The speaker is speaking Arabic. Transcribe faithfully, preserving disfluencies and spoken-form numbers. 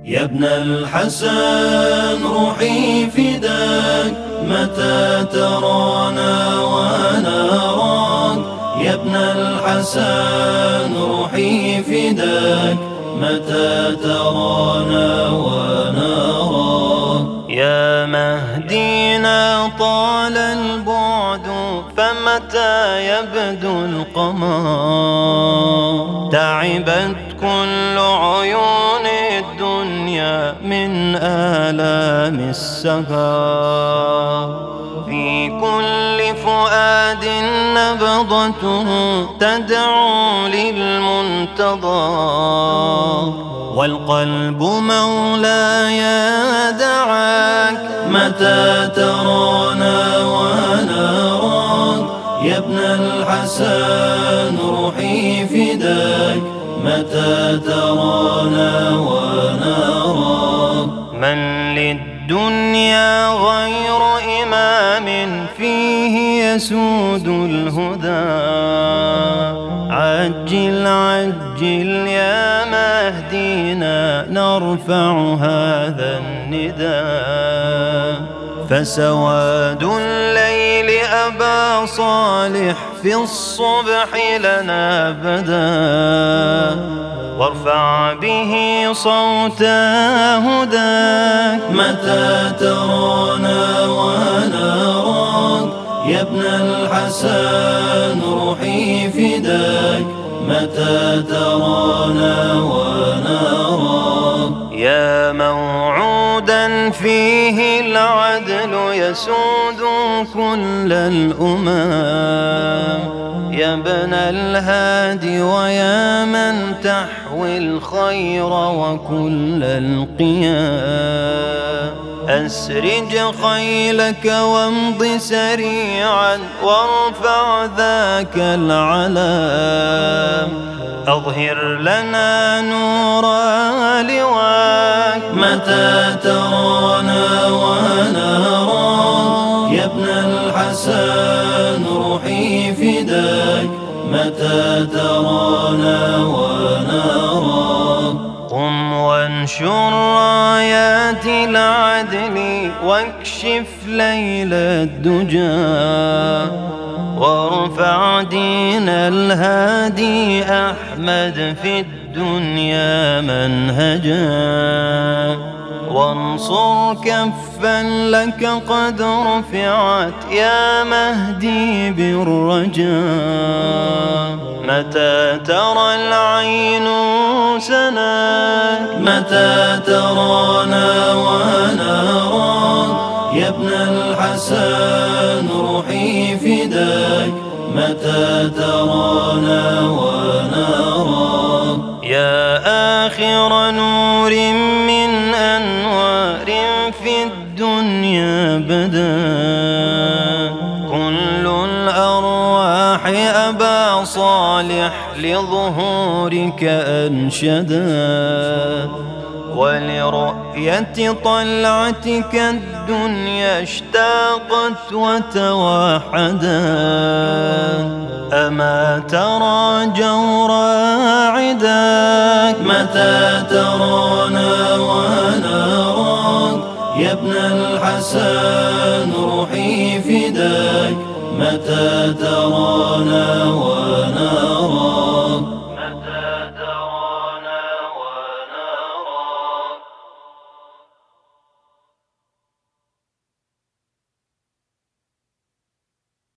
يا ابن الحسن روحي فداك، متى ترانا ونراك. يا ابن الحسن روحي فداك، متى ترانا ونراك. يا مهدينا طال البعد، فمتى يبدو القمر. تعبت كل عيون الدنيا من آلام السهر. في كل فؤاد نبضته تدعو للمنتظر، والقلب مولاي دعاك، متى ترانا ونراك. يا ابن الحسن روحي فداك، متى ترانا ونراك. من للدنيا غير إمام فيه يسود الهدى. عجل عجل يا مهدينا نرفع هذا النداء. فسواد الليل أبا صالح في الصبح لنا بدا، وارفع به صوت هداك، متى ترانا ونراك. يا ابن الحسن روحي فداك، متى ترانا ونراك. يا موعودا فيه العدل يسود كل الأمم. يا ابن الهادي ويا من تحوي الخير وكل القيام. أسرج خيلك وامض سريعا وارفع ذاك العلام. أظهر لنا نور لواك، متى ترانا ونراك. يا ابن الحسن روحي فداك، متى ترانا ونراك. قم وانشر رايات العدل واكشف ليل الدجى، وارفع دين الهادي أحمد في الدنيا منهجا. وانصر كفا لك قد رفعت يا مهدي بالرجاء. متى ترى العين سناك، متى ترانا ونراك. يا ابن الحسن روحي فداك، متى ترانا ونراك. يا آخر نور من أنوار في الدنيا بدا. كل الأرواح أبا صالح لظهورك أنشدا. ولرؤية طلعتك الدنيا اشتاقت وتوحدا. أما ترى جور عداك، متى ترانا ونراك. يا ابن الحسن روحي فداك، متى ترانا ونراك.